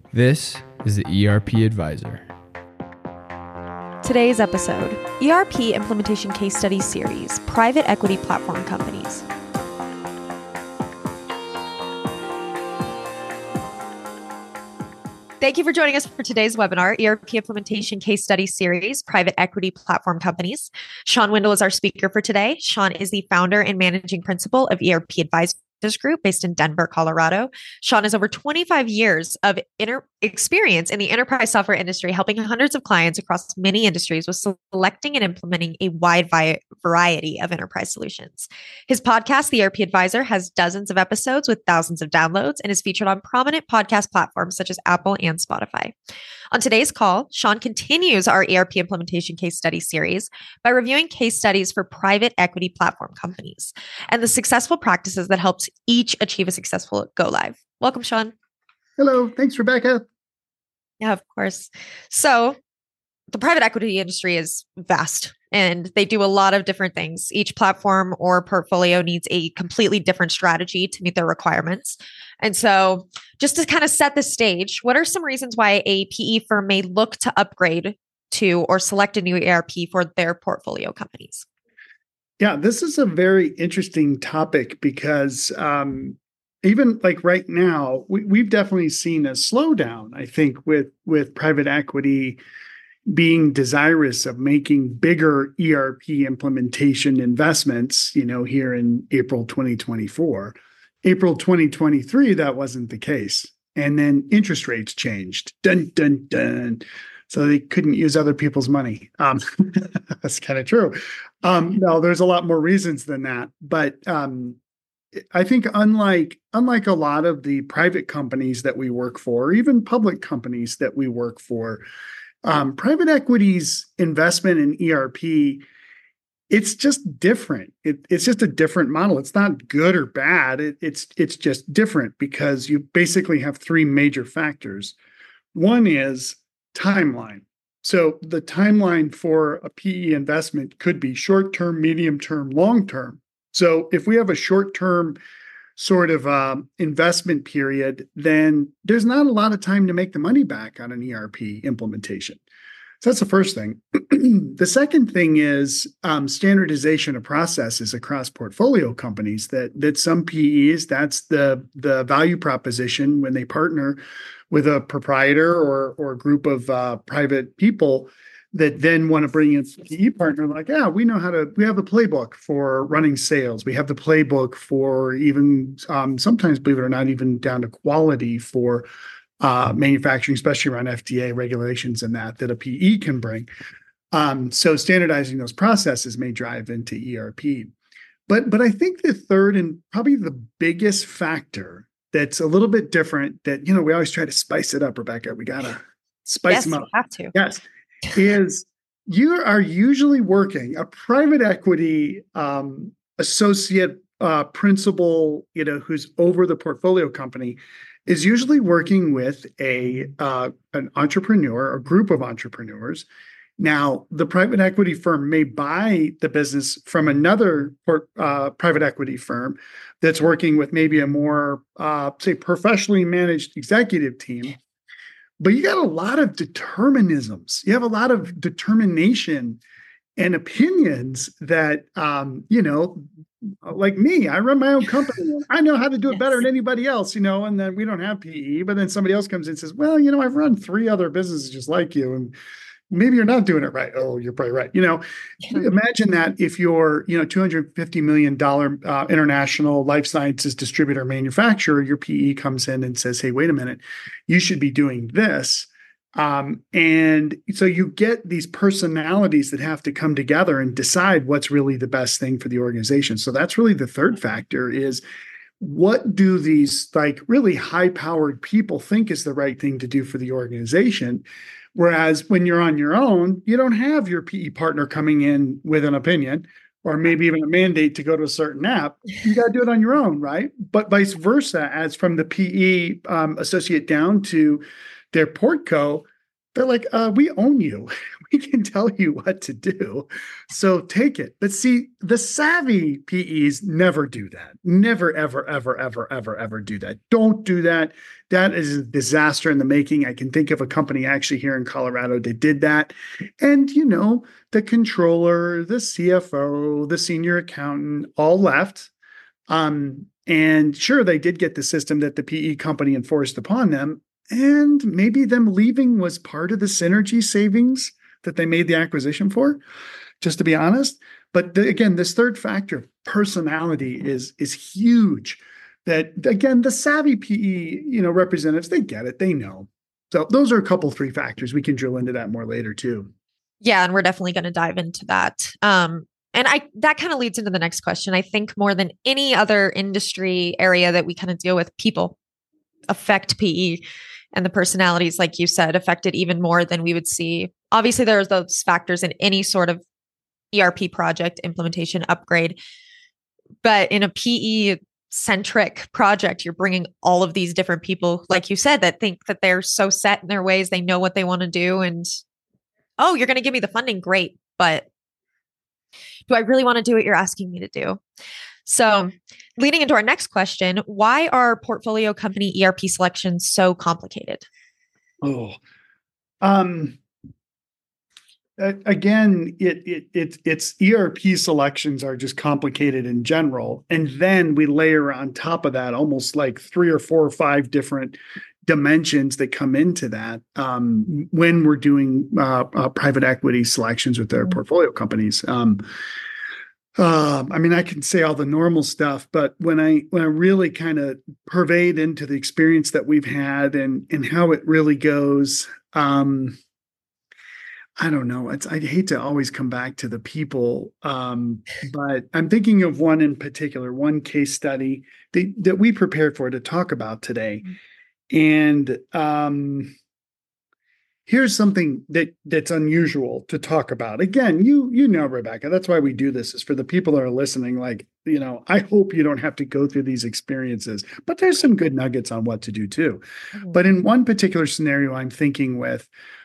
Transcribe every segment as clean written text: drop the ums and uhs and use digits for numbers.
This is the ERP Advisor. Today's episode, ERP Implementation Case Study Series, Private Equity Platform Companies. Thank you for joining us for today's webinar, ERP Implementation Case Study Series, Private Equity Platform Companies. Sean Windle is our speaker for today. Sean is the founder and managing principal of ERP Advisors Group based in Denver, Colorado. Sean has over 25 years of experience in the enterprise software industry, helping hundreds of clients across many industries with selecting and implementing a wide variety of enterprise solutions. His podcast, The ERP Advisor, has dozens of episodes with thousands of downloads and is featured on prominent podcast platforms such as Apple and Spotify. On today's call, Sean continues our ERP implementation case study series by reviewing case studies for private equity platform companies and the successful practices that helped each achieve a successful go live. Welcome, Sean. Hello. Thanks, Rebecca. Yeah, of course. So the private equity industry is vast and they do a lot of different things. Each platform or portfolio needs a completely different strategy to meet their requirements. And so just to kind of set the stage, what are some reasons why a PE firm may look to upgrade to or select a new ERP for their portfolio companies? Yeah, this is a very interesting topic because even like right now, we've definitely seen a slowdown, I think, with private equity being desirous of making bigger ERP implementation investments, here in April 2024. April 2023, that wasn't the case. And then interest rates changed. Dun, dun, dun. So they couldn't use other people's money. That's kind of true. No, there's a lot more reasons than that. But I think unlike a lot of the private companies that we work for, or even public companies that we work for, private equity's investment in ERP, it's just different. It's just a different model. It's not good or bad. It's just different because you basically have three major factors. One is timeline. So the timeline for a PE investment could be short-term, medium-term, long-term. So if we have a short-term sort of investment period, then there's not a lot of time to make the money back on an ERP implementation. So that's the first thing. The second thing is standardization of processes across portfolio companies that some PEs, that's the value proposition when they partner with a proprietor or a group of private people that then want to bring in a PE partner, like, yeah, we have the playbook for running sales. We have the playbook for even sometimes, believe it or not, even down to quality for manufacturing, especially around FDA regulations and that a PE can bring. So standardizing those processes may drive into ERP. But I think the third and probably the biggest factor that's a little bit different that, we always try to spice it up, Rebecca. We got to spice them up. Yes, we have to. Yes. Is you are usually working a private equity associate principal, who's over the portfolio company is usually working with an entrepreneur, a group of entrepreneurs. Now, the private equity firm may buy the business from another private equity firm that's working with maybe a more, say, professionally managed executive team. But you got a lot of determinisms. You have a lot of determination and opinions that, like me, I run my own company. I know how to do it better than anybody else, and then we don't have PE, but then somebody else comes in and says, well, I've run 3 other businesses just like you. And maybe you're not doing it right. Oh, you're probably right. Imagine that if you're, $250 million international life sciences distributor manufacturer, your PE comes in and says, hey, wait a minute, you should be doing this. And so you get these personalities that have to come together and decide what's really the best thing for the organization. So that's really the third factor is what do these like really high-powered people think is the right thing to do for the organization? Whereas when you're on your own, you don't have your PE partner coming in with an opinion or maybe even a mandate to go to a certain app. You got to do it on your own, right? But vice versa, as from the PE associate down to their portco, They're like, we own you. We can tell you what to do. So take it. But see, the savvy PEs never do that. Never, ever, ever, ever, ever, ever do that. Don't do that. That is a disaster in the making. I can think of a company actually here in Colorado that did that. And, the controller, the CFO, the senior accountant all left. And sure, they did get the system that the PE company enforced upon them. And maybe them leaving was part of the synergy savings that they made the acquisition for, just to be honest. But again, this third factor, personality, is huge. That again, the savvy PE, representatives, they get it, they know. So those are a couple, three factors. We can drill into that more later too. Yeah, and we're definitely going to dive into that. And that kind of leads into the next question. I think more than any other industry area that we kind of deal with, people affect PE. And the personalities, like you said, affected even more than we would see. Obviously, there's those factors in any sort of ERP project, implementation, upgrade. But in a PE-centric project, you're bringing all of these different people, like you said, that think that they're so set in their ways, they know what they want to do. And, oh, you're going to give me the funding? Great. But do I really want to do what you're asking me to do? So leading into our next question, why are portfolio company ERP selections so complicated? Again, it's ERP selections are just complicated in general. And then we layer on top of that almost like 3 or 4 or 5 different dimensions that come into that when we're doing private equity selections with their portfolio companies. I can say all the normal stuff, but when I really kind of pervade into the experience that we've had and how it really goes, I don't know. I'd hate to always come back to the people, but I'm thinking of one in particular, one case study that we prepared for to talk about today. And here's something that's unusual to talk about. Again, Rebecca, that's why we do this, is for the people that are listening. Like, I hope you don't have to go through these experiences, but there's some good nuggets on what to do too. Mm-hmm. But in one particular scenario, I'm thinking with,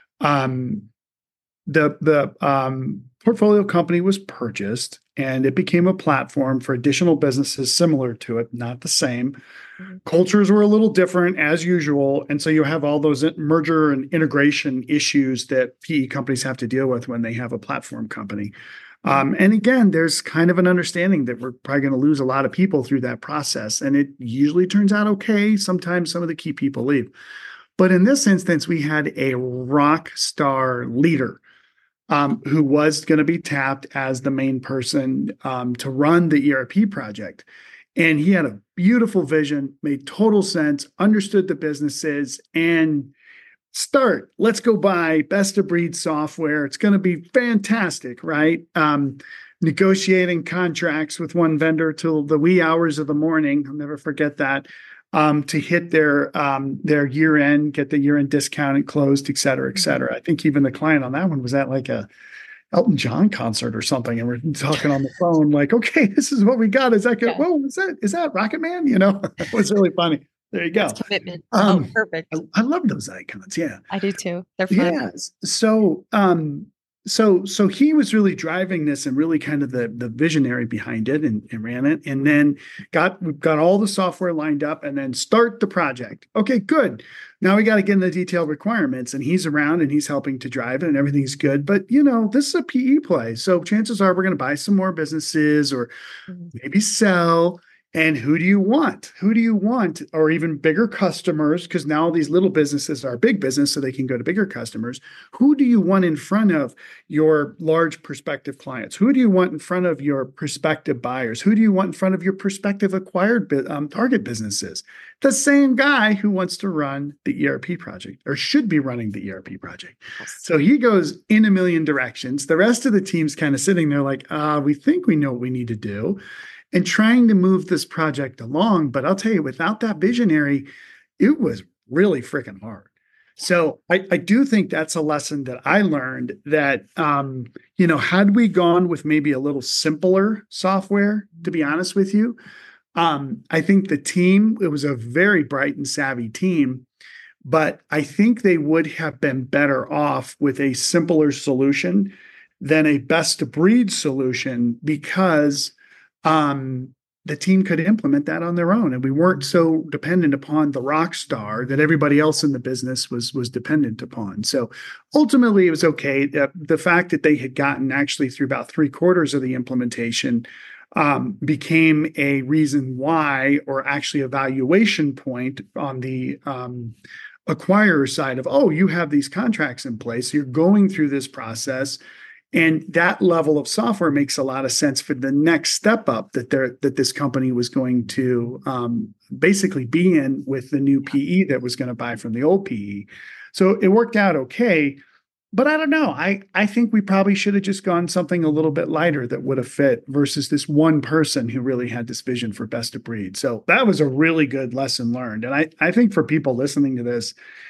the portfolio company was purchased and it became a platform for additional businesses similar to it, not the same. Mm-hmm. Cultures were a little different as usual. And so you have all those merger and integration issues that PE companies have to deal with when they have a platform company. And again, there's kind of an understanding that we're probably going to lose a lot of people through that process. And it usually turns out okay. Sometimes some of the key people leave. But in this instance, we had a rock star leader who was going to be tapped as the main person to run the ERP project. And he had a beautiful vision, made total sense, understood the businesses, and let's go buy best of breed software. It's going to be fantastic, right? Negotiating contracts with one vendor till the wee hours of the morning. I'll never forget that. To hit their year end, get the year end discount and closed, et cetera, et cetera. I think even the client on that one was at like a Elton John concert or something, and we're talking on the phone like, okay, this is what we got. Is that good? Yeah. Whoa, is that Rocket Man? It was really funny. There you go. That's commitment. Perfect. I love those icons. Yeah, I do too. They're fun. Yeah. So he was really driving this and really kind of the visionary behind it and ran it, and then we've got all the software lined up and then start the project. Okay, good. Now we got to get in the detailed requirements, and he's around and he's helping to drive it and everything's good. But this is a PE play. So chances are we're going to buy some more businesses or maybe sell. And who do you want? Or even bigger customers, because now these little businesses are big business, so they can go to bigger customers. Who do you want in front of your large prospective clients? Who do you want in front of your prospective buyers? Who do you want in front of your prospective acquired target businesses? The same guy who wants to run the ERP project or should be running the ERP project. So he goes in a million directions. The rest of the team's kind of sitting there like, we think we know what we need to do, and trying to move this project along. But I'll tell you, without that visionary, it was really freaking hard. So I do think that's a lesson that I learned that, had we gone with maybe a little simpler software, to be honest with you, I think the team, it was a very bright and savvy team, but I think they would have been better off with a simpler solution than a best of breed solution because the team could implement that on their own. And we weren't so dependent upon the rock star that everybody else in the business was dependent upon. So ultimately, it was okay. The fact that they had gotten actually through about 3/4 of the implementation became a reason why, or actually a valuation point on the acquirer side of, oh, you have these contracts in place, you're going through this process, and that level of software makes a lot of sense for the next step up that this company was going to basically be in with the new PE that was going to buy from the old PE. So it worked out okay. But I don't know. I think we probably should have just gone something a little bit lighter that would have fit versus this one person who really had this vision for best of breed. So that was a really good lesson learned. And I think for people listening to this,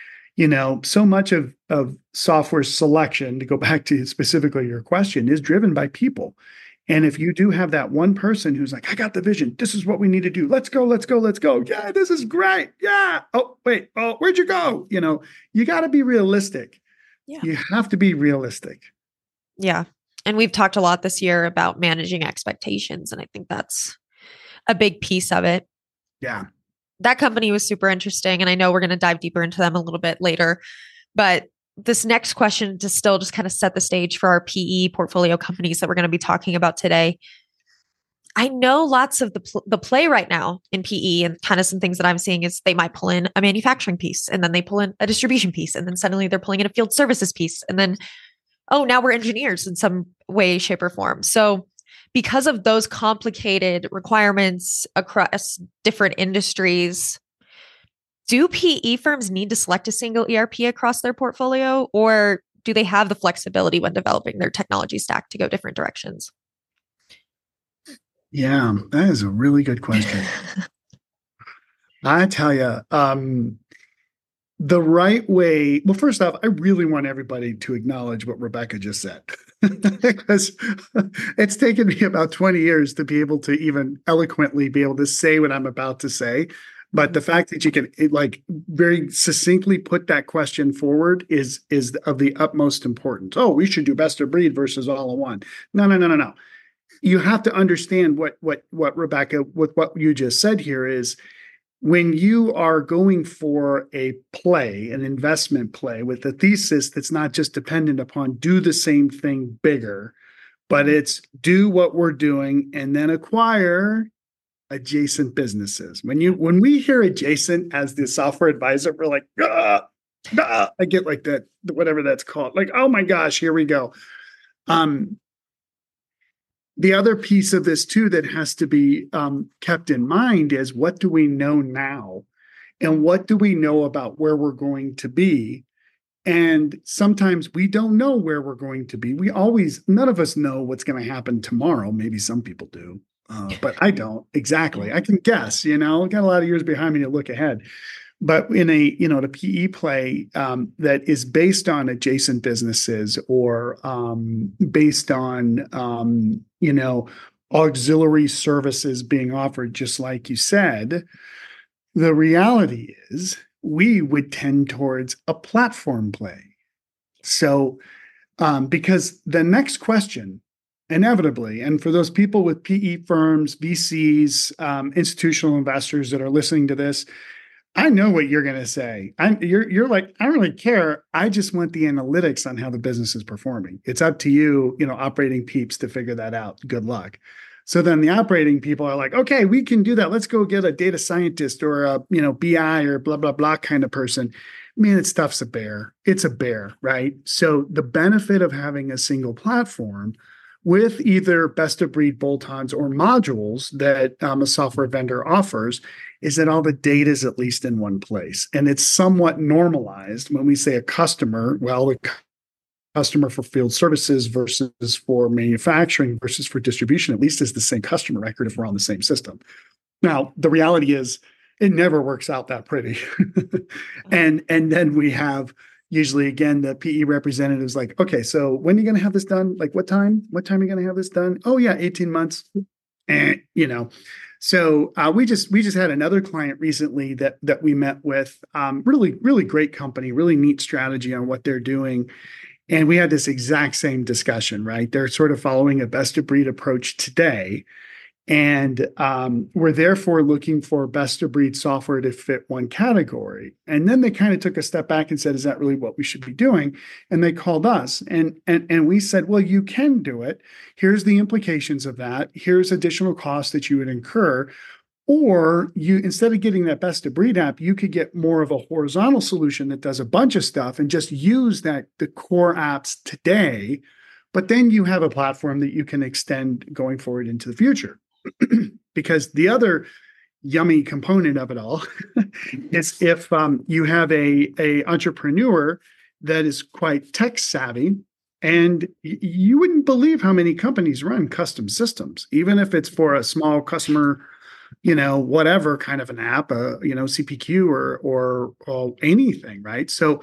so much of software selection, to go back to specifically your question, is driven by people. And if you do have that one person who's like, I got the vision, this is what we need to do. Let's go, let's go, let's go. Yeah, this is great. Yeah. Oh, wait. Oh, where'd you go? You got to be realistic. Yeah. You have to be realistic. Yeah. And we've talked a lot this year about managing expectations. And I think that's a big piece of it. Yeah. That company was super interesting. And I know we're going to dive deeper into them a little bit later. But this next question to still just kind of set the stage for our PE portfolio companies that we're going to be talking about today. I know lots of the play right now in PE, and kind of some things that I'm seeing is they might pull in a manufacturing piece, and then they pull in a distribution piece, and then suddenly they're pulling in a field services piece. And then, oh, now we're engineers in some way, shape, or form. So because of those complicated requirements across different industries, do PE firms need to select a single ERP across their portfolio, or do they have the flexibility when developing their technology stack to go different directions? Yeah, that is a really good question. I tell you, the right way. Well, first off, I really want everybody to acknowledge what Rebecca just said, because it's taken me about 20 years to be able to even eloquently be able to say what I'm about to say. But the fact that you can very succinctly put that question forward is of the utmost importance. Oh, we should do best of breed versus all in one. No. You have to understand what Rebecca, with what you just said here, is when you are going for an investment play with a thesis that's not just dependent upon do the same thing bigger, but it's do what we're doing and then acquire adjacent businesses. When we hear adjacent as the software advisor, we're like, I get like that, whatever that's called. Like, oh my gosh, here we go. The other piece of this too that has to be kept in mind is, what do we know now? And what do we know about where we're going to be? And sometimes we don't know where we're going to be. None of us know what's going to happen tomorrow. Maybe some people do, but I don't exactly. I can guess, got a lot of years behind me to look ahead. But in the PE play that is based on adjacent businesses or based on, auxiliary services being offered, just like you said, the reality is we would tend towards a platform play. So because the next question, inevitably, and for those people with PE firms, VCs, institutional investors that are listening to this, I know what you're going to say. You're like, I don't really care. I just want the analytics on how the business is performing. It's up to you, operating peeps, to figure that out. Good luck. So then the operating people are like, okay, we can do that. Let's go get a data scientist or a, BI or blah, blah, blah kind of person. Man, that stuff's a bear. It's a bear, right? So the benefit of having a single platform with either best of breed bolt-ons or modules that a software vendor offers is that all the data is at least in one place. And it's somewhat normalized when we say a customer, well, the customer for field services versus for manufacturing versus for distribution, at least is the same customer record if we're on the same system. Now, the reality is it never works out that pretty. And then we have usually, again, the PE representatives like, okay, so when are you going to have this done? Like what time? What time are you going to have this done? Oh yeah, 18 months. And, So we just had another client recently that we met with. Really great company, really neat strategy on what they're doing, and we had this exact same discussion. Right, they're sort of following a best of breed approach today, and we're therefore looking for best of breed software to fit one category. And then they kind of took a step back and said, "Is that really what we should be doing?" And they called us, and we said, "Well, you can do it. Here's the implications of that. Here's additional costs that you would incur." Or you, instead of getting that best of breed app, you could get more of a horizontal solution that does a bunch of stuff and just use the core apps today. But then you have a platform that you can extend going forward into the future. Because the other yummy component of it all is if you have a entrepreneur that is quite tech savvy, and you wouldn't believe how many companies run custom systems, even if it's for a small customer, whatever kind of an app, CPQ or anything, right? So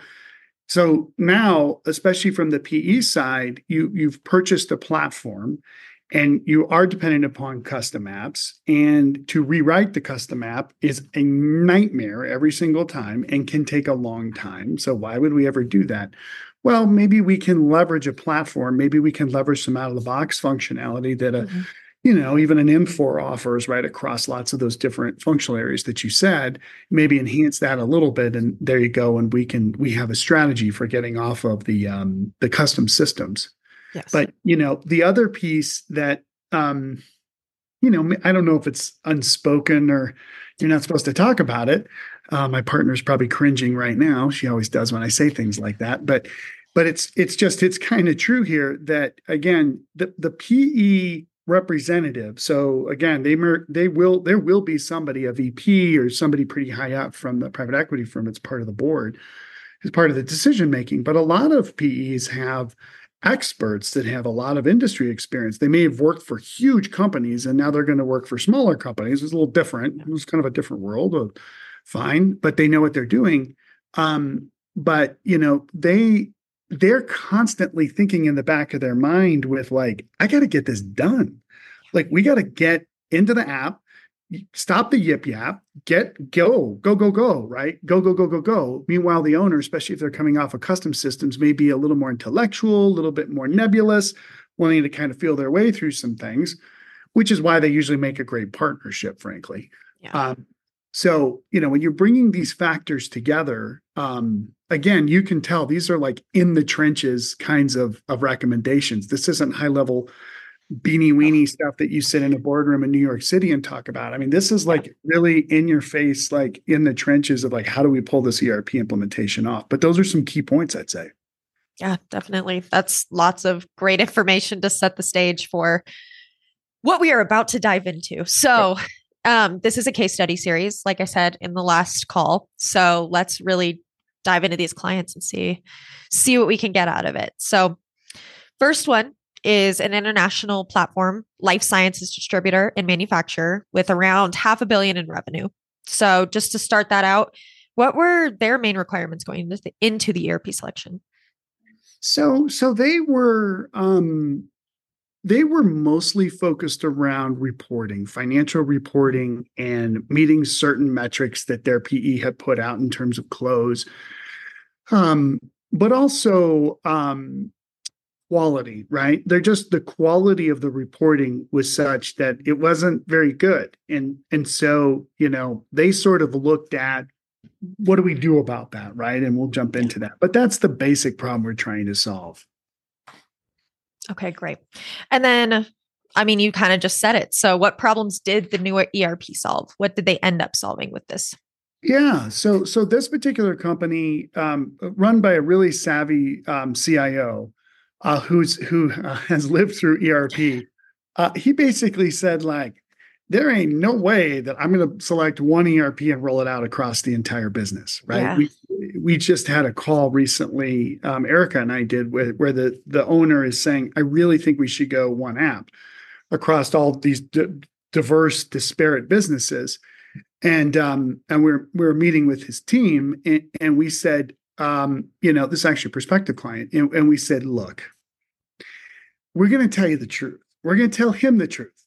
now, especially from the PE side, you've purchased a platform and you are dependent upon custom apps. And to rewrite the custom app is a nightmare every single time and can take a long time. So why would we ever do that? Well, maybe we can leverage a platform. Maybe we can leverage some out of the box functionality that even an Infor offers right across lots of those different functional areas that you said. Maybe enhance that a little bit, and there you go. And we have a strategy for getting off of the custom systems. Yes. But the other piece that I don't know if it's unspoken or you're not supposed to talk about it. My partner's probably cringing right now. She always does when I say things like that. But it's kind of true here that, again, the PE representative. So again, there will be somebody, a VP or somebody pretty high up from the private equity firm that's part of the board, is part of the decision making. But a lot of PEs have experts that have a lot of industry experience. They may have worked for huge companies and now they're going to work for smaller companies. It's a little different. It's kind of a different world. Fine, but they know what they're doing. But they're constantly thinking in the back of their mind with like, I got to get this done. Like we got to get into the app, stop the yip yap, go, right? Go. Meanwhile, the owner, especially if they're coming off of custom systems, may be a little more intellectual, a little bit more nebulous, wanting to kind of feel their way through some things, which is why they usually make a great partnership, frankly. Yeah. So, when you're bringing these factors together, again, you can tell these are like in the trenches kinds of recommendations. This isn't high level beanie weenie stuff that you sit in a boardroom in New York City and talk about. I mean, this is like really in your face, like in the trenches of like, how do we pull this ERP implementation off? But those are some key points, I'd say. Yeah, definitely. That's lots of great information to set the stage for what we are about to dive into. So, this is a case study series, like I said in the last call. So let's really dive into these clients and see what we can get out of it. So first one is an international platform, life sciences distributor and manufacturer with around $500 million in revenue. So just to start that out, what were their main requirements going into the ERP selection? So they were mostly focused around reporting, financial reporting, and meeting certain metrics that their PE had put out in terms of close, but also quality, right? The quality of the reporting was such that it wasn't very good. And so, they sort of looked at what do we do about that, right? And we'll jump into that. But that's the basic problem we're trying to solve. Okay, great. And then, you kind of just said it. So what problems did the newer ERP solve? What did they end up solving with this? Yeah. So this particular company, run by a really savvy CIO, who has lived through ERP, he basically said, like, there ain't no way that I'm going to select one ERP and roll it out across the entire business, right? Yeah. We just had a call recently, Erica and I did, where the owner is saying, I really think we should go one app across all these diverse, disparate businesses. And we're meeting with his team, and we said, this is actually a prospective client, and we said, look, we're going to tell you the truth. We're going to tell him the truth.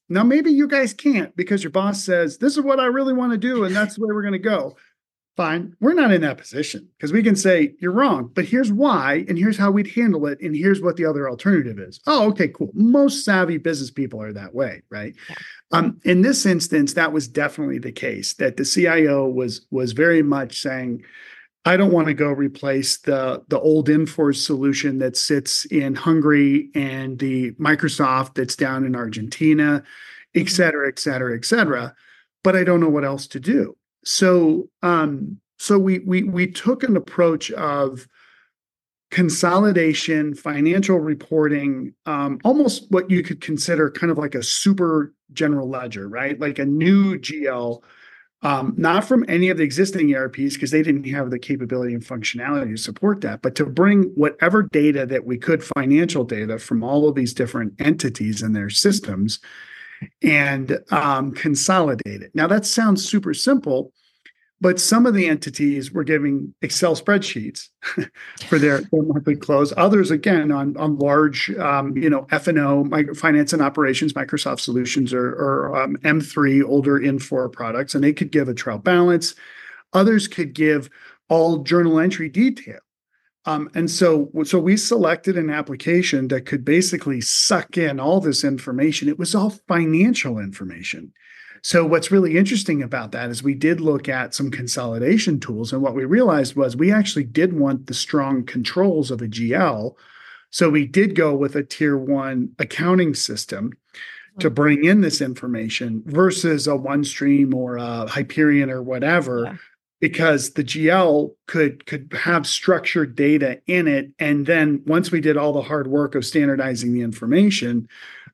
Now, maybe you guys can't because your boss says, this is what I really want to do, and that's the way we're going to go. Fine. We're not in that position because we can say, you're wrong, but here's why, and here's how we'd handle it, and here's what the other alternative is. Oh, okay, cool. Most savvy business people are that way, right? Yeah. In this instance, that was definitely the case, that the CIO was very much saying, I don't want to go replace the old Inforce solution that sits in Hungary and the Microsoft that's down in Argentina, et cetera, et cetera, et cetera. But I don't know what else to do. So we took an approach of consolidation, financial reporting, almost what you could consider kind of like a super general ledger, right? Like a new GL. Not from any of the existing ERPs because they didn't have the capability and functionality to support that, but to bring whatever data that we could, financial data from all of these different entities and their systems, and consolidate it. Now that sounds super simple, but some of the entities were giving Excel spreadsheets for their monthly close. Others, again, on large, F&O, finance and operations, Microsoft solutions, or M3, older Infor products, and they could give a trial balance. Others could give all journal entry detail. And so we selected an application that could basically suck in all this information. It was all financial information. So what's really interesting about that is we did look at some consolidation tools, and what we realized was we actually did want the strong controls of a GL. So we did go with a tier 1 accounting system to bring in this information versus a OneStream or a Hyperion or whatever, because the GL could have structured data in it. And then once we did all the hard work of standardizing the information,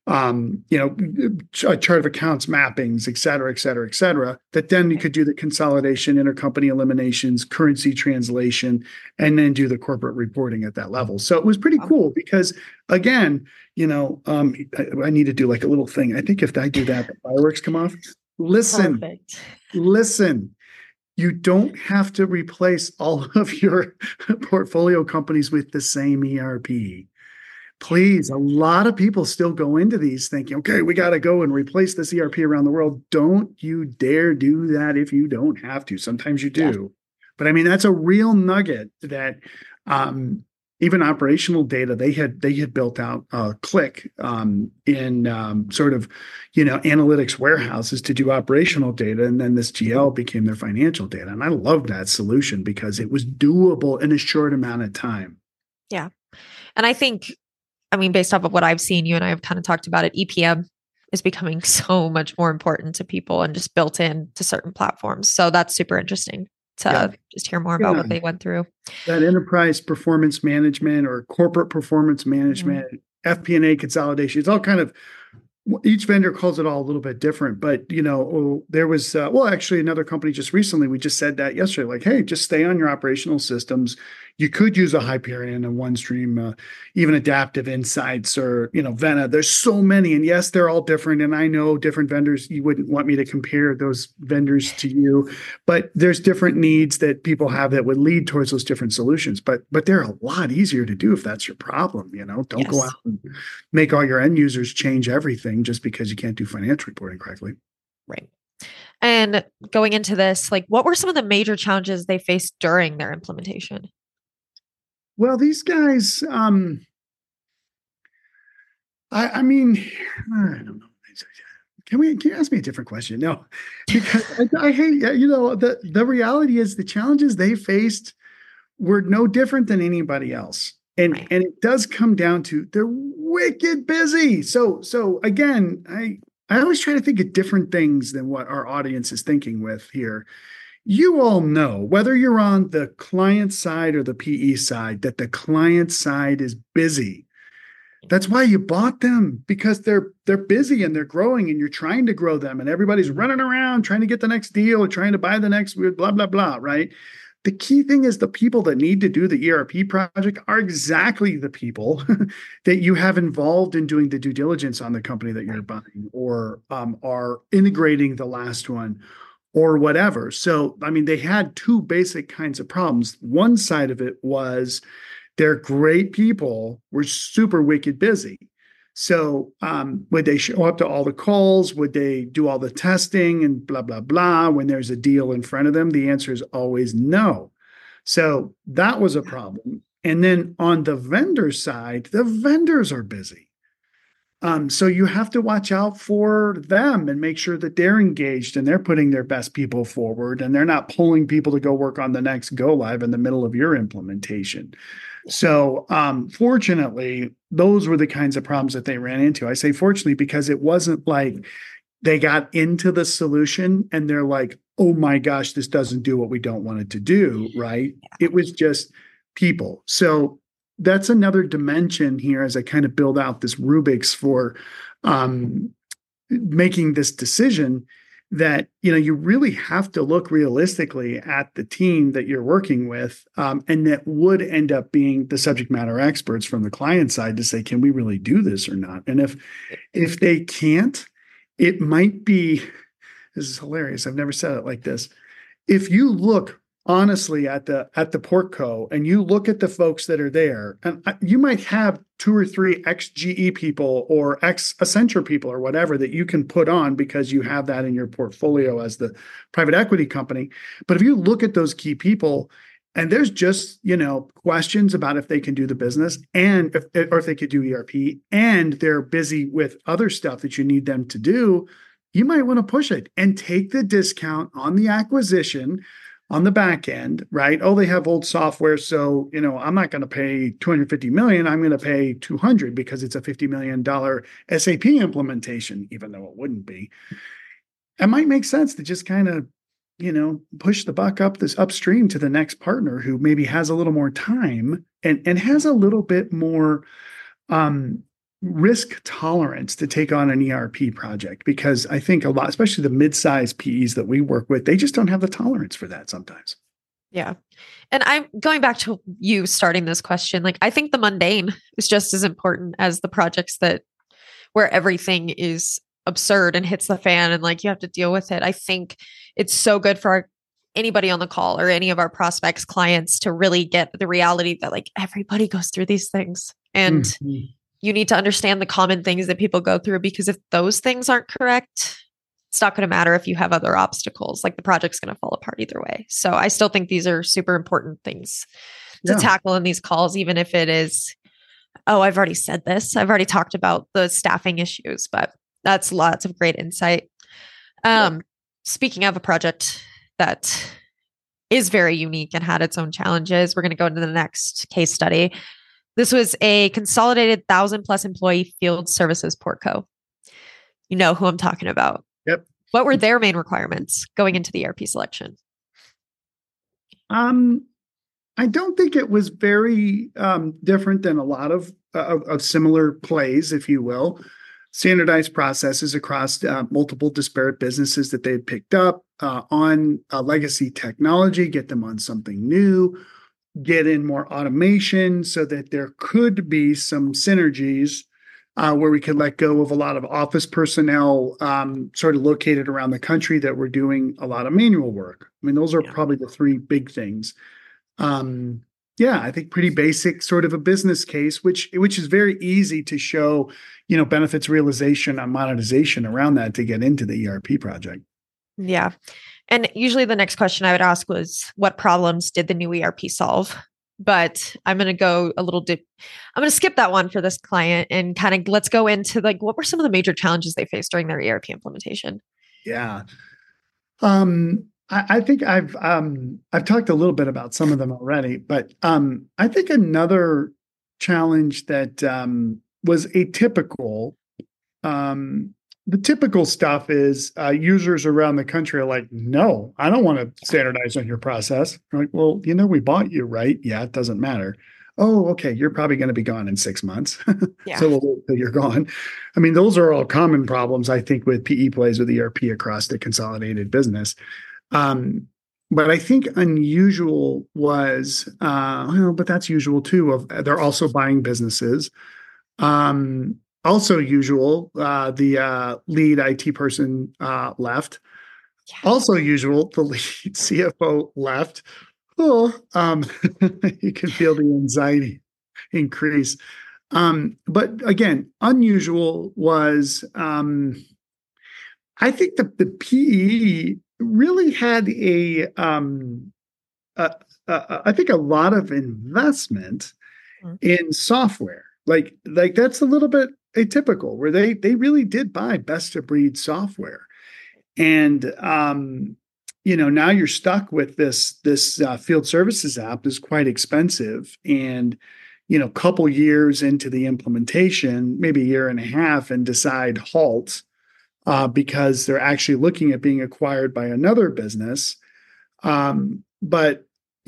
a chart of accounts mappings, et cetera, et cetera, et cetera, that then you could do the consolidation, intercompany eliminations, currency translation, and then do the corporate reporting at that level. So it was pretty cool because, again, I need to do like a little thing. I think if I do that, the fireworks come off. Listen. You don't have to replace all of your portfolio companies with the same ERP. Please, a lot of people still go into these thinking, okay, we got to go and replace this ERP around the world. Don't you dare do that if you don't have to. Sometimes you do. But I mean, that's a real nugget that even operational data, they had built out Qlik in sort of, analytics warehouses to do operational data. And then this GL became their financial data. And I love that solution because it was doable in a short amount of time. Yeah. And I think, based off of what I've seen, you and I have kind of talked about it, EPM is becoming so much more important to people and just built in to certain platforms. So that's super interesting to just hear more about what they went through. That enterprise performance management or corporate performance management, FP&A consolidation, it's all kind of, each vendor calls it all a little bit different, but there was actually another company just recently, we just said that yesterday, like, hey, just stay on your operational systems. You could use a Hyperion and OneStream, even Adaptive Insights or Vena. There's so many, and yes, they're all different. And I know different vendors. You wouldn't want me to compare those vendors to you, but there's different needs that people have that would lead towards those different solutions. But they're a lot easier to do if that's your problem. Don't go out and make all your end users change everything just because you can't do financial reporting correctly. Right. And going into this, like, what were some of the major challenges they faced during their implementation? Well, these guys, I don't know. Can you ask me a different question? No, because I hate, the reality is the challenges they faced were no different than anybody else. And it does come down to they're wicked busy. So again, I always try to think of different things than what our audience is thinking with here. You all know, whether you're on the client side or the PE side, that the client side is busy. That's why you bought them, because they're busy and they're growing and you're trying to grow them and everybody's running around trying to get the next deal or trying to buy the next blah, blah, blah, right? The key thing is the people that need to do the ERP project are exactly the people that you have involved in doing the due diligence on the company that you're buying or are integrating the last one or whatever. So, they had two basic kinds of problems. One side of it was they're great people, were super wicked busy. So would they show up to all the calls? Would they do all the testing and blah, blah, blah when there's a deal in front of them? The answer is always no. So that was a problem. And then on the vendor side, the vendors are busy. So you have to watch out for them and make sure that they're engaged and they're putting their best people forward and they're not pulling people to go work on the next go live in the middle of your implementation. So fortunately, those were the kinds of problems that they ran into. I say fortunately because it wasn't like they got into the solution and they're like, oh my gosh, this doesn't do what we don't want it to do, right? It was just people. So that's another dimension here as I kind of build out this Rubik's for making this decision that, you really have to look realistically at the team that you're working with, and that would end up being the subject matter experts from the client side to say, can we really do this or not? And if they can't, it might be, this is hilarious. I've never said it like this. If you look honestly at the Portco and you look at the folks that are there, and you might have 2 or 3 ex-GE people or ex-Accenture people or whatever that you can put on because you have that in your portfolio as the private equity company. But if you look at those key people and there's just, questions about if they can do the business and if they could do ERP and they're busy with other stuff that you need them to do, you might want to push it and take the discount on the acquisition on the back end, right? Oh, they have old software. So, I'm not going to pay $250 million. I'm going to pay $200 because it's a $50 million SAP implementation, even though it wouldn't be. It might make sense to just kind of, push the buck upstream to the next partner who maybe has a little more time and has a little bit more risk tolerance to take on an ERP project, because I think a lot, especially the mid-sized PEs that we work with, they just don't have the tolerance for that sometimes. Yeah. And I'm going back to you starting this question. Like, I think the mundane is just as important as the projects where everything is absurd and hits the fan and like you have to deal with it. I think it's so good for anybody on the call or any of our prospects, clients to really get the reality that like everybody goes through these things. And you need to understand the common things that people go through, because if those things aren't correct, it's not going to matter if you have other obstacles. Like the project's going to fall apart either way. So I still think these are super important things to tackle in these calls, even if it is, oh, I've already said this. I've already talked about the staffing issues, but that's lots of great insight. Speaking of a project that is very unique and had its own challenges, we're going to go into the next case study. This was a consolidated 1,000+ employee field services Portco. You know who I'm talking about. Yep. What were their main requirements going into the ERP selection? I don't think it was very different than a lot of similar plays, if you will. Standardized processes across multiple disparate businesses that they had picked up on legacy technology, get them on something new, get in more automation so that there could be some synergies where we could let go of a lot of office personnel sort of located around the country that were doing a lot of manual work. I mean, those are probably the 3 big things. I think pretty basic sort of a business case, which is very easy to show, benefits realization and monetization around that to get into the ERP project. Yeah. And usually the next question I would ask was, what problems did the new ERP solve? But I'm going to go a little I'm going to skip that one for this client and kind of let's go into like, what were some of the major challenges they faced during their ERP implementation? Yeah. I think I've talked a little bit about some of them already, but I think another challenge that was atypical. The typical stuff is users around the country are like, no, I don't want to standardize on your process. We're like, well, we bought you, right? Yeah, it doesn't matter. Oh, okay, you're probably going to be gone in 6 months. Yeah. So we'll wait till you're gone. I mean, those are all common problems, I think, with PE plays with ERP across the consolidated business. But I think unusual was, but that's usual too. They're also buying businesses. Also usual, the lead IT person left. Yeah. Also usual, the lead CFO left. Oh, you can feel the anxiety increase. But again, unusual was I think the PE really had a I think a lot of investment in software. Like that's a little bit atypical, where they really did buy best of breed software, and now you're stuck with this field services app is quite expensive, and couple years into the implementation, maybe a year and a half, and decide halt because they're actually looking at being acquired by another business. But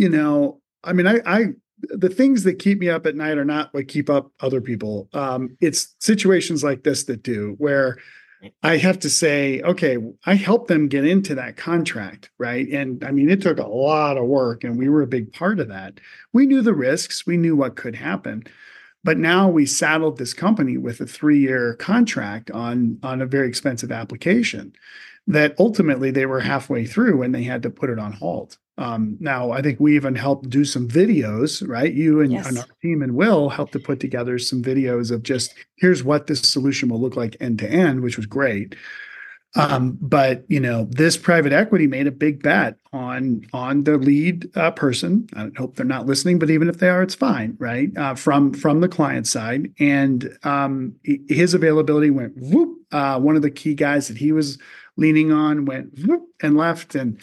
I mean, I the things that keep me up at night are not what keep up other people. It's situations like this that do, where I have to say, okay, I helped them get into that contract, right? And I mean, it took a lot of work, and we were a big part of that. We knew the risks, we knew what could happen, but now we saddled this company with a 3-year contract on a very expensive application that ultimately they were halfway through and they had to put it on hold. Now, I think we even helped do some videos, right? You and our team and Will helped to put together some videos of just here's what this solution will look like end to end, which was great. But this private equity made a big bet on the lead person. I hope they're not listening, but even if they are, it's fine, right? From the client side, and his availability went whoop. One of the key guys that he was leaning on went whoop and left, and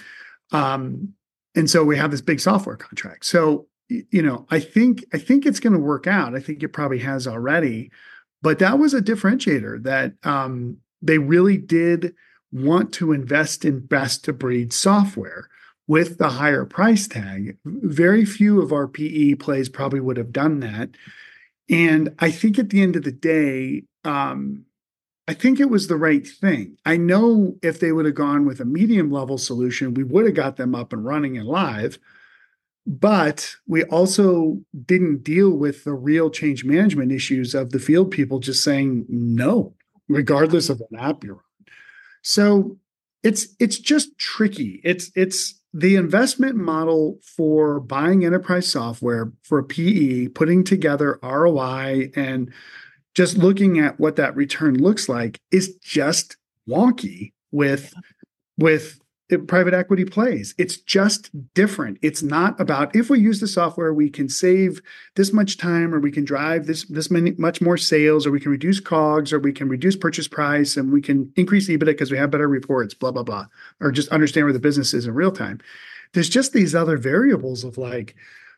so we have this big software contract. So I think it's going to work out. I think it probably has already, but that was a differentiator that they really did want to invest in best of breed software with the higher price tag. Very few of our PE plays probably would have done that. And I think at the end of the day, I think it was the right thing. I know if they would have gone with a medium level solution, we would have got them up and running and live. But we also didn't deal with the real change management issues of the field people just saying no, regardless of an app you're on. So it's just tricky. It's the investment model for buying enterprise software for a PE, putting together ROI and just looking at what that return looks like is just wonky with private equity plays. It's just different. It's not about if we use the software, we can save this much time, or we can drive much more sales, or we can reduce COGS, or we can reduce purchase price, and we can increase EBITDA because we have better reports, blah, blah, blah, or just understand where the business is in real time. There's just these other variables of like,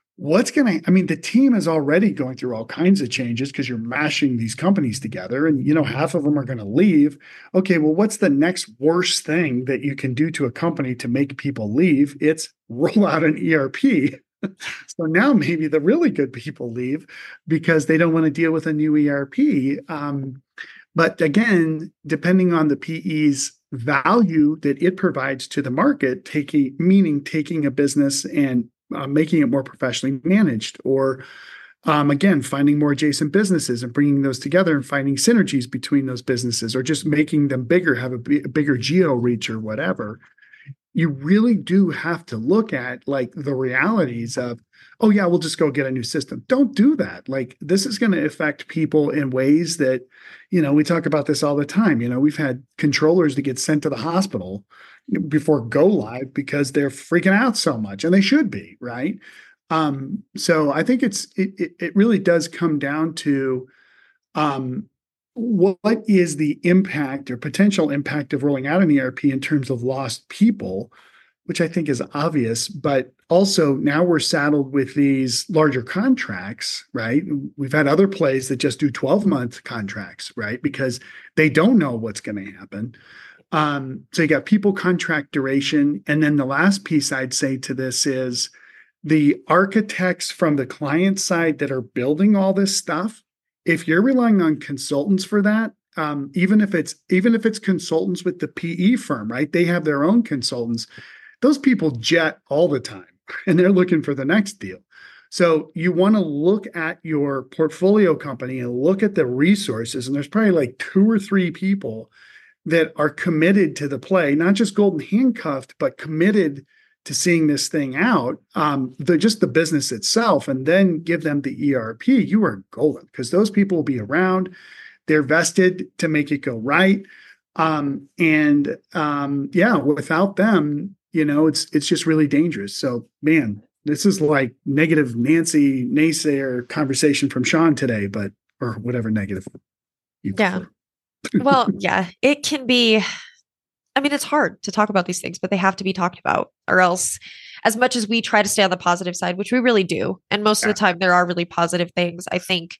the team is already going through all kinds of changes because you're mashing these companies together, and half of them are going to leave. Okay, well, what's the next worst thing that you can do to a company to make people leave? It's roll out an ERP. So now maybe the really good people leave because they don't want to deal with a new ERP. But again, depending on the PE's value that it provides to the market, taking a business and making it more professionally managed, or again, finding more adjacent businesses and bringing those together and finding synergies between those businesses, or just making them bigger, have a bigger geo reach or whatever. You really do have to look at like the realities of, oh yeah, we'll just go get a new system. Don't do that. Like this is going to affect people in ways that, we talk about this all the time. We've had controllers that get sent to the hospital before go live because they're freaking out so much, and they should be, right? So I think it really does come down to what is the impact or potential impact of rolling out an ERP in terms of lost people, which I think is obvious, but also now we're saddled with these larger contracts, right? We've had other plays that just do 12-month contracts, right? Because they don't know what's going to happen. So you got people contract duration. And then the last piece I'd say to this is the architects from the client side that are building all this stuff. If you're relying on consultants for that, even if it's consultants with the PE firm, right? They have their own consultants. Those people jet all the time and they're looking for the next deal. So you want to look at your portfolio company and look at the resources. And there's probably like 2 or 3 people that are committed to the play, not just golden handcuffed, but committed to seeing this thing out, just the business itself, and then give them the ERP, you are golden, because those people will be around. They're vested to make it go right. Without them, it's just really dangerous. So, man, this is like negative Nancy naysayer conversation from Sean today, or whatever negative. Yeah. Well, yeah, it can be. I mean, it's hard to talk about these things, but they have to be talked about, or else, as much as we try to stay on the positive side, which we really do, and most of the time there are really positive things, I think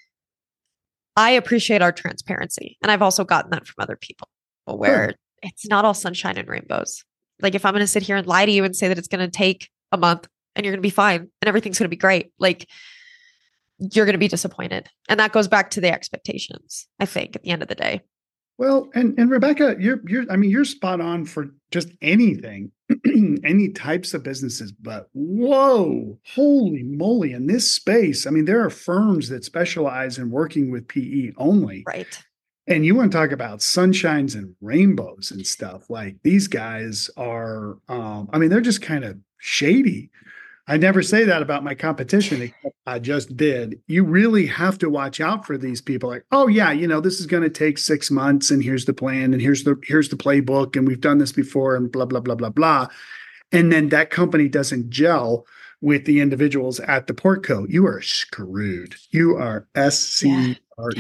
I appreciate our transparency. And I've also gotten that from other people where it's not all sunshine and rainbows. Like, if I'm going to sit here and lie to you and say that it's going to take a month and you're going to be fine and everything's going to be great, like, you're going to be disappointed. And that goes back to the expectations, I think, at the end of the day. Well, and Rebecca, you're spot on for just anything, any types of businesses, but whoa, holy moly, in this space. I mean, there are firms that specialize in working with PE only. Right. And you want to talk about sunshines and rainbows and stuff. Like, these guys are, they're just kind of shady. I never say that about my competition, except I just did. You really have to watch out for these people. Like, oh yeah, this is going to take 6 months, and here's the plan, and here's the playbook, and we've done this before, and blah blah blah blah blah. And then that company doesn't gel with the individuals at the portco. You are screwed. You are SCREWED,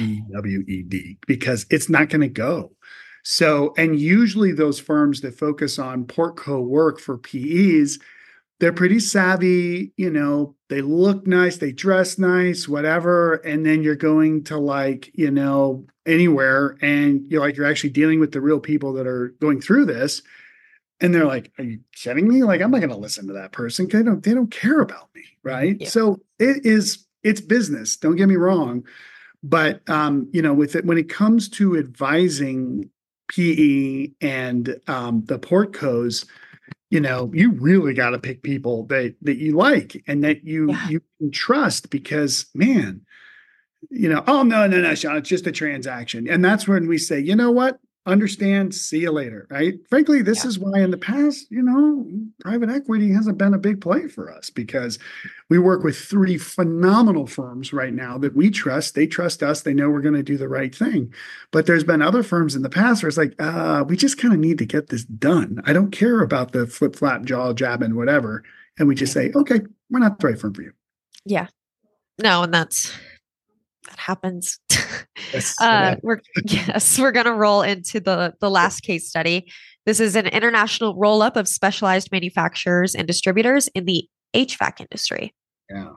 because it's not going to go. So, and usually those firms that focus on portco work for PEs, they're pretty savvy, they look nice, they dress nice, whatever. And then you're going to anywhere, and you're actually dealing with the real people that are going through this. And they're like, are you kidding me? Like, I'm not going to listen to that person. They don't care about me. Right. Yeah. So it's business. Don't get me wrong. But, with it, when it comes to advising PE and the portcos, you really got to pick people that you like and that you can trust, because, man, oh, no, Sean, it's just a transaction. And that's when we say, you know what? Understand, see you later, right? Frankly, this is why in the past, private equity hasn't been a big play for us, because we work with 3 phenomenal firms right now that we trust. They trust us. They know we're going to do the right thing. But there's been other firms in the past where it's like, we just kind of need to get this done. I don't care about the flip, flap, jaw jabbing, whatever. And we just say, okay, we're not the right firm for you. Yeah. No, and that happens. Yes. We're going to roll into the last case study. This is an international roll-up of specialized manufacturers and distributors in the HVAC industry. Yeah.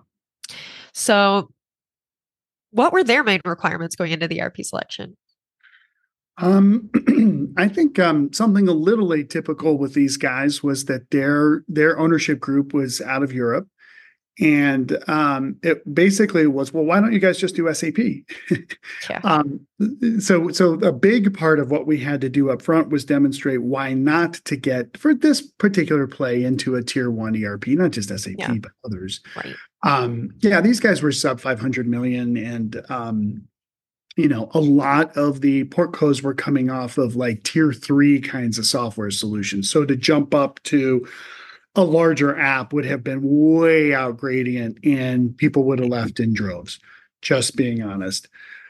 So what were their main requirements going into the ERP selection? I think something a little atypical with these guys was that their ownership group was out of Europe. And it basically was, well, why don't you guys just do SAP? Yeah. So a big part of what we had to do up front was demonstrate why not to get, for this particular play, into a tier 1 ERP, not just SAP, but others. Right. These guys were sub 500 million, and a lot of the portcos were coming off of like tier 3 kinds of software solutions. So to jump up to a larger app would have been way out gradient, and people would have left in droves, just being honest.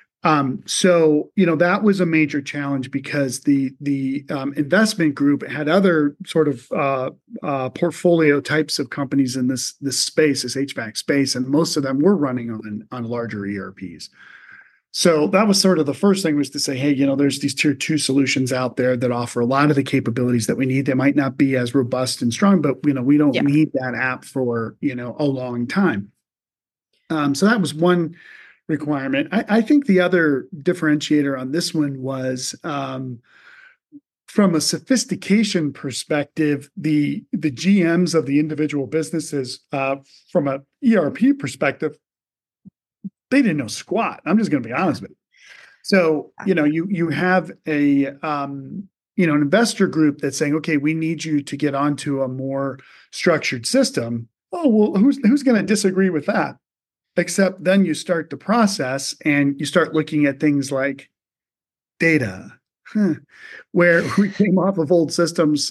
That was a major challenge, because the investment group had other sort of portfolio types of companies in this space, this HVAC space, and most of them were running on larger ERPs. So that was sort of the first thing, was to say, hey, there's these tier 2 solutions out there that offer a lot of the capabilities that we need. They might not be as robust and strong, but we don't need that app for a long time. So that was one requirement. I think the other differentiator on this one was, from a sophistication perspective, the GMs of the individual businesses, from an ERP perspective, they didn't know squat. I'm just going to be honest with you. So, you have an investor group that's saying, okay, we need you to get onto a more structured system. Oh, well, who's going to disagree with that? Except then you start the process and you start looking at things like data, where we came off of old systems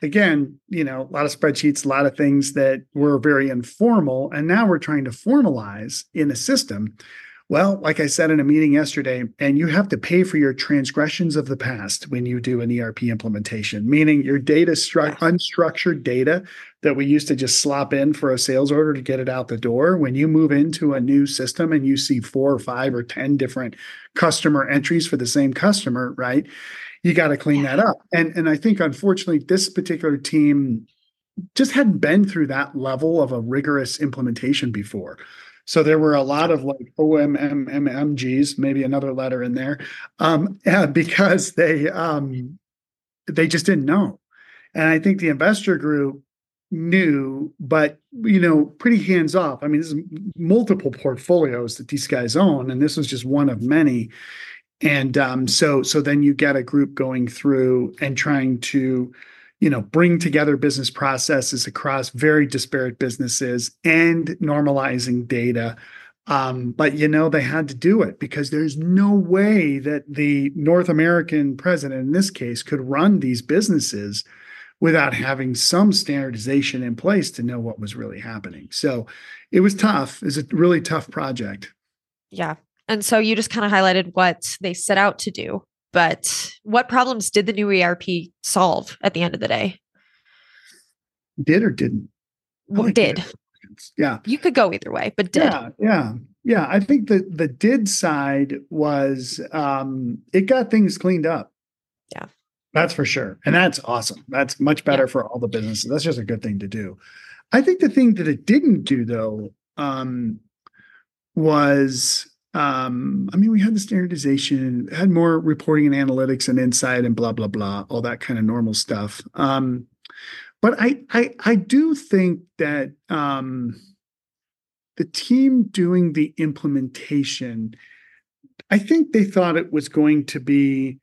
again, a lot of spreadsheets, a lot of things that were very informal. And now we're trying to formalize in a system. Well, like I said in a meeting yesterday, and you have to pay for your transgressions of the past when you do an ERP implementation, meaning your data, unstructured data that we used to just slop in for a sales order to get it out the door. When you move into a new system and you see 4 or 5 or 10 different customer entries for the same customer, right? You got to clean that up. And I think, unfortunately, this particular team just hadn't been through that level of a rigorous implementation before. So there were a lot of like OMMMGs, maybe another letter in there, because they just didn't know. And I think the investor group knew, but pretty hands off. I mean, there's multiple portfolios that these guys own, and this was just one of many. And so then you get a group going through and trying to bring together business processes across very disparate businesses and normalizing data. But they had to do it because there's no way that the North American president in this case could run these businesses without having some standardization in place to know what was really happening. So it was tough. It was a really tough project. Yeah. And so you just kind of highlighted what they set out to do. But what problems did the new ERP solve at the end of the day? Did or didn't? Well, did. Yeah. You could go either way, but did. Yeah. I think the did side was it got things cleaned up. Yeah. That's for sure. And that's awesome. That's much better for all the businesses. That's just a good thing to do. I think the thing that it didn't do, though, was we had the standardization, had more reporting and analytics and insight and blah, blah, blah, all that kind of normal stuff. But I do think that the team doing the implementation, I think they thought it was going to be,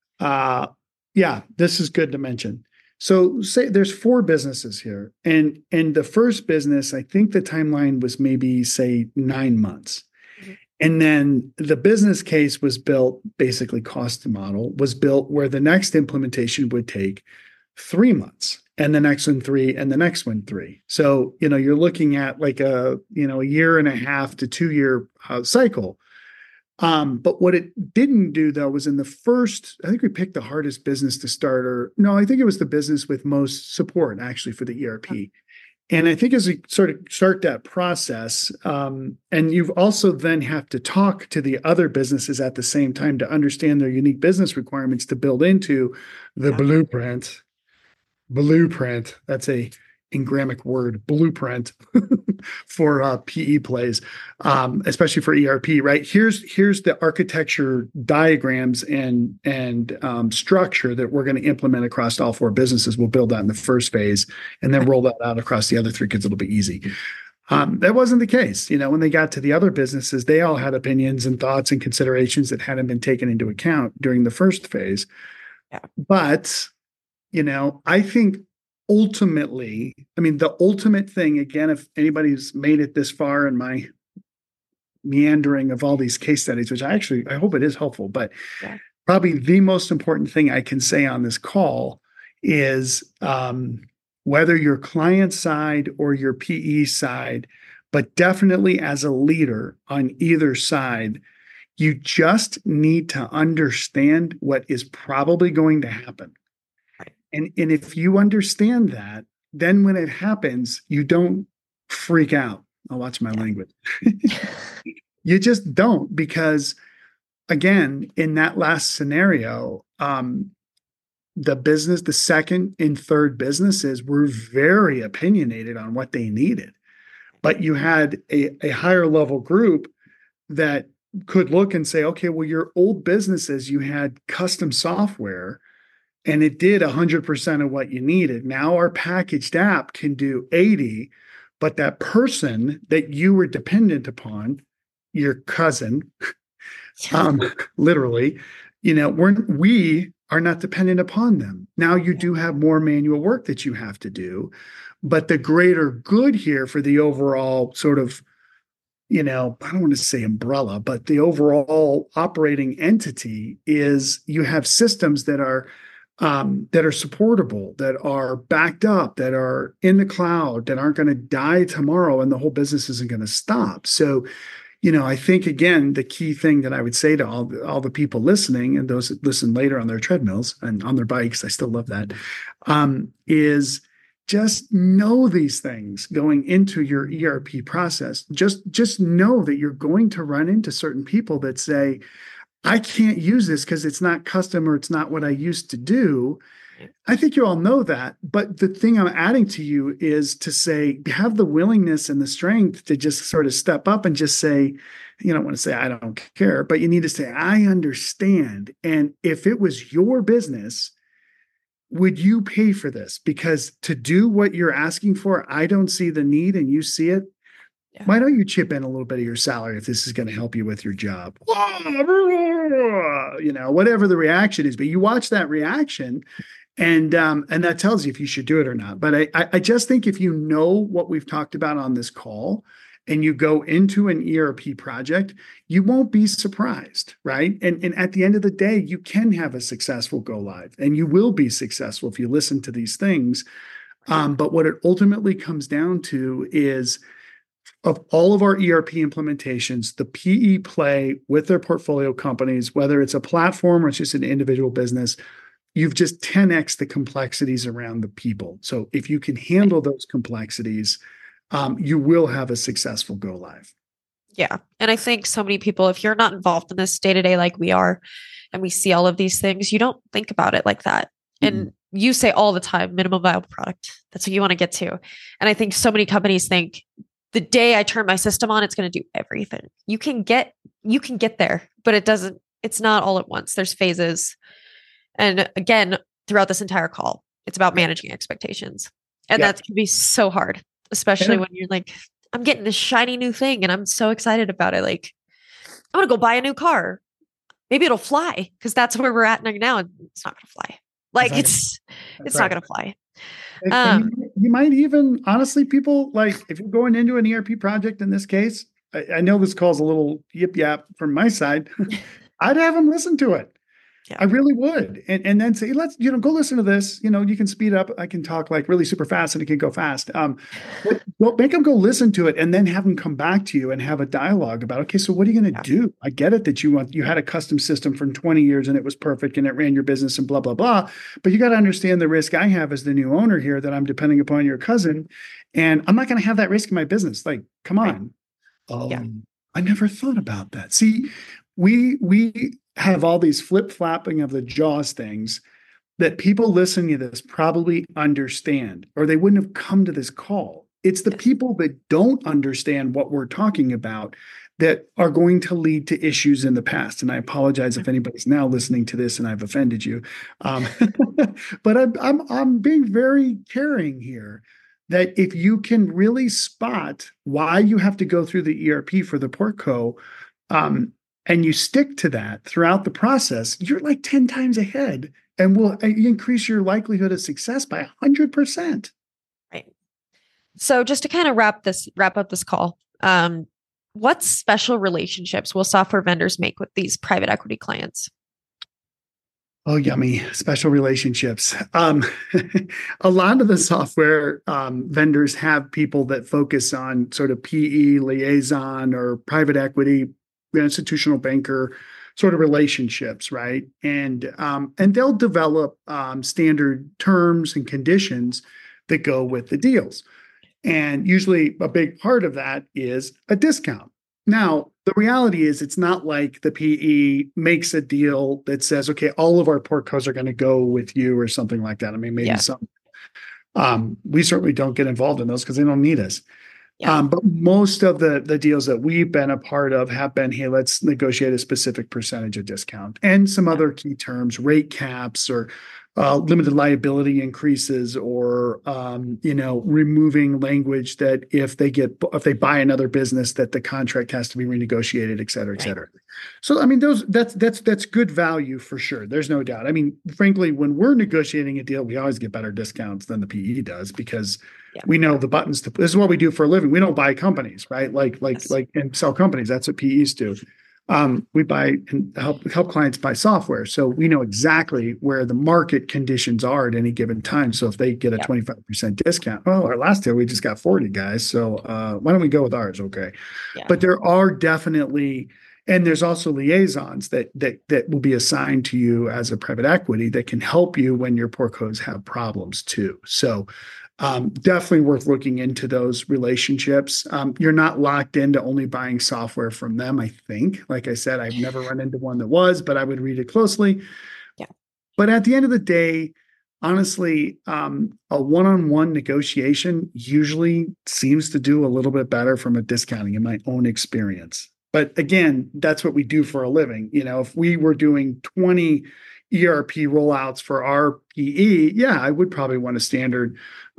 this is good to mention. So say there's 4 businesses here, and the first business, I think the timeline was maybe say 9 months. And then the business case was built, basically cost model was built where the next implementation would take 3 months and the next one 3 and the next one 3. So, you're looking at like a 1.5 to 2 year cycle. But what it didn't do though, was in the first, I think we picked the hardest business to start, I think it was the business with most support actually for the ERP. And I think as we sort of start that process, and you've also then have to talk to the other businesses at the same time to understand their unique business requirements to build into the blueprint. Blueprint. That's a engrammic word, blueprint for PE plays, especially for ERP, right? Here's the architecture diagrams and structure that we're going to implement across all 4 businesses. We'll build that in the first phase and then roll that out across the other 3 because it'll be easy. That wasn't the case. When they got to the other businesses, they all had opinions and thoughts and considerations that hadn't been taken into account during the first phase. Yeah. But, I think ultimately, the ultimate thing, again, if anybody's made it this far in my meandering of all these case studies, which I hope it is helpful, but probably the most important thing I can say on this call is whether you're client side or your PE side, but definitely as a leader on either side, you just need to understand what is probably going to happen. And if you understand that, then when it happens, you don't freak out. I'll watch my language. You just don't, because again, in that last scenario, the second and third businesses were very opinionated on what they needed. But you had a higher level group that could look and say, okay, well, your old businesses, you had custom software and it did 100% of what you needed. Now our packaged app can do 80, but that person that you were dependent upon, your cousin, literally, we are not dependent upon them. Now you do have more manual work that you have to do, but the greater good here for the overall sort of, I don't want to say umbrella, but the overall operating entity is you have systems that are that are supportable, that are backed up, that are in the cloud, that aren't going to die tomorrow, and the whole business isn't going to stop. So, I think again, the key thing that I would say to all the people listening and those that listen later on their treadmills and on their bikes, I still love that, is just know these things going into your ERP process. Just know that you're going to run into certain people that say, I can't use this because it's not custom or it's not what I used to do. I think you all know that. But the thing I'm adding to you is to say, have the willingness and the strength to just sort of step up and just say, you don't want to say, I don't care, but you need to say, I understand. And if it was your business, would you pay for this? Because to do what you're asking for, I don't see the need and you see it. Yeah. Why don't you chip in a little bit of your salary if this is going to help you with your job? Whatever the reaction is, but you watch that reaction and that tells you if you should do it or not. But I just think if you know what we've talked about on this call and you go into an ERP project, you won't be surprised, right? And at the end of the day, you can have a successful go live and you will be successful if you listen to these things. But what it ultimately comes down to is, of all of our ERP implementations, the PE play with their portfolio companies, whether it's a platform or it's just an individual business, you've just 10x the complexities around the people. So if you can handle those complexities, you will have a successful go live. Yeah. And I think so many people, if you're not involved in this day to day like we are, and we see all of these things, you don't think about it like that. Mm-hmm. And you say all the time, minimum viable product. That's what you want to get to. And I think so many companies think, the day I turn my system on, it's going to do everything. You can get there, but it's not all at once. There's phases. And again, throughout this entire call, it's about managing expectations. And that can be so hard, especially when you're like, I'm getting this shiny new thing and I'm so excited about it. Like, I'm going to go buy a new car. Maybe it'll fly because that's where we're at now. It's not going to fly. Like it's not going to fly. And you might even, honestly, people, like if you're going into an ERP project in this case, I know this calls a little yip yap from my side. I'd have them listen to it. Yeah. I really would. And then say, let's, go listen to this. You can speed up. I can talk like really super fast and it can go fast. Well, make them go listen to it and then have them come back to you and have a dialogue about, okay, so what are you going to do? I get it that you had a custom system for 20 years and it was perfect and it ran your business and blah, blah, blah. But you got to understand the risk I have as the new owner here that I'm depending upon your cousin. And I'm not going to have that risk in my business. Like, come on. Right. I never thought about that. See, we have all these flip-flopping of the jaws things that people listening to this probably understand, or they wouldn't have come to this call. It's the people that don't understand what we're talking about that are going to lead to issues in the past. And I apologize if anybody's now listening to this and I've offended you. But I'm being very caring here that if you can really spot why you have to go through the ERP for the Portco, and you stick to that throughout the process, you're like 10 times ahead and will increase your likelihood of success by 100%. Right. So just to kind of wrap up this call, what special relationships will software vendors make with these private equity clients? Oh, yummy. Special relationships. A lot of the software vendors have people that focus on sort of PE liaison or private equity, institutional banker sort of relationships, right? And they'll develop standard terms and conditions that go with the deals. And usually a big part of that is a discount. Now, the reality is it's not like the PE makes a deal that says, okay, all of our Portcos are going to go with you or something like that. I mean, maybe some. We certainly don't get involved in those because they don't need us. Yeah. But most of the deals that we've been a part of have been, hey, let's negotiate a specific percentage of discount and some other key terms, rate caps or limited liability increases or, removing language that if they buy another business that the contract has to be renegotiated, et cetera, et cetera. So, I mean, that's good value for sure. There's no doubt. I mean, frankly, when we're negotiating a deal, we always get better discounts than the PE does because we know the buttons to, this is what we do for a living. We don't buy companies, right? Like and sell companies. That's what PEs do. We buy and help clients buy software. So we know exactly where the market conditions are at any given time. So if they get a 25% discount, well, our last deal, we just got 40 guys. So why don't we go with ours? Okay. Yeah. But there are definitely, and there's also liaisons that will be assigned to you as a private equity that can help you when your portcos have problems too. So definitely worth looking into those relationships. You're not locked into only buying software from them, I think. Like I said, I've never run into one that was, but I would read it closely. Yeah. But at the end of the day, honestly, a one-on-one negotiation usually seems to do a little bit better from a discounting in my own experience. But again, that's what we do for a living. If we were doing 20 ERP rollouts for our PE, yeah, I would probably want a standard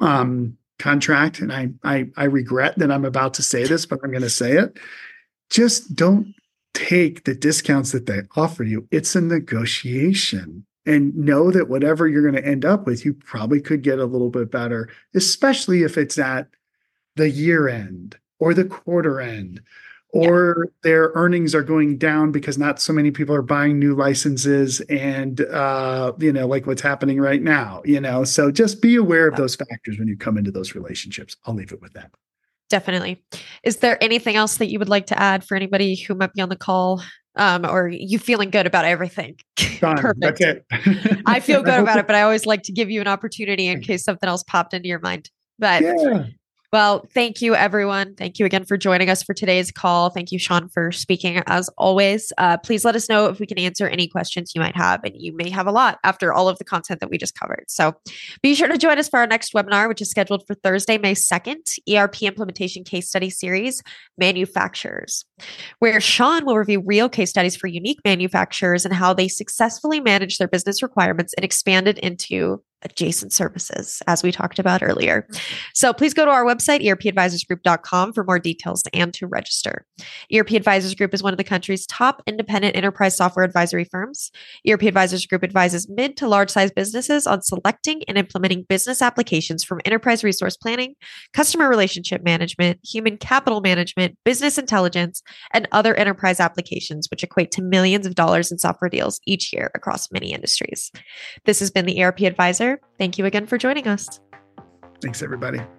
contract. And I regret that I'm about to say this, but I'm going to say it. Just don't take the discounts that they offer you. It's a negotiation. And know that whatever you're going to end up with, you probably could get a little bit better, especially if it's at the year end or the quarter end, or their earnings are going down because not so many people are buying new licenses and, like what's happening right now, so just be aware of those factors when you come into those relationships. I'll leave it with that. Definitely. Is there anything else that you would like to add for anybody who might be on the call? Or you feeling good about everything? Done. Perfect. That's it. I feel good about it, but I always like to give you an opportunity in case something else popped into your mind. But well, thank you, everyone. Thank you again for joining us for today's call. Thank you, Sean, for speaking as always. Please let us know if we can answer any questions you might have, and you may have a lot after all of the content that we just covered. So be sure to join us for our next webinar, which is scheduled for Thursday, May 2nd, ERP Implementation Case Study Series, Manufacturers, where Sean will review real case studies for unique manufacturers and how they successfully manage their business requirements and expanded into adjacent services, as we talked about earlier. So please go to our website, erpadvisorsgroup.com, for more details and to register. ERP Advisors Group is one of the country's top independent enterprise software advisory firms. ERP Advisors Group advises mid to large-sized businesses on selecting and implementing business applications from enterprise resource planning, customer relationship management, human capital management, business intelligence, and other enterprise applications, which equate to millions of dollars in software deals each year across many industries. This has been the ERP Advisor. Thank you again for joining us. Thanks, everybody.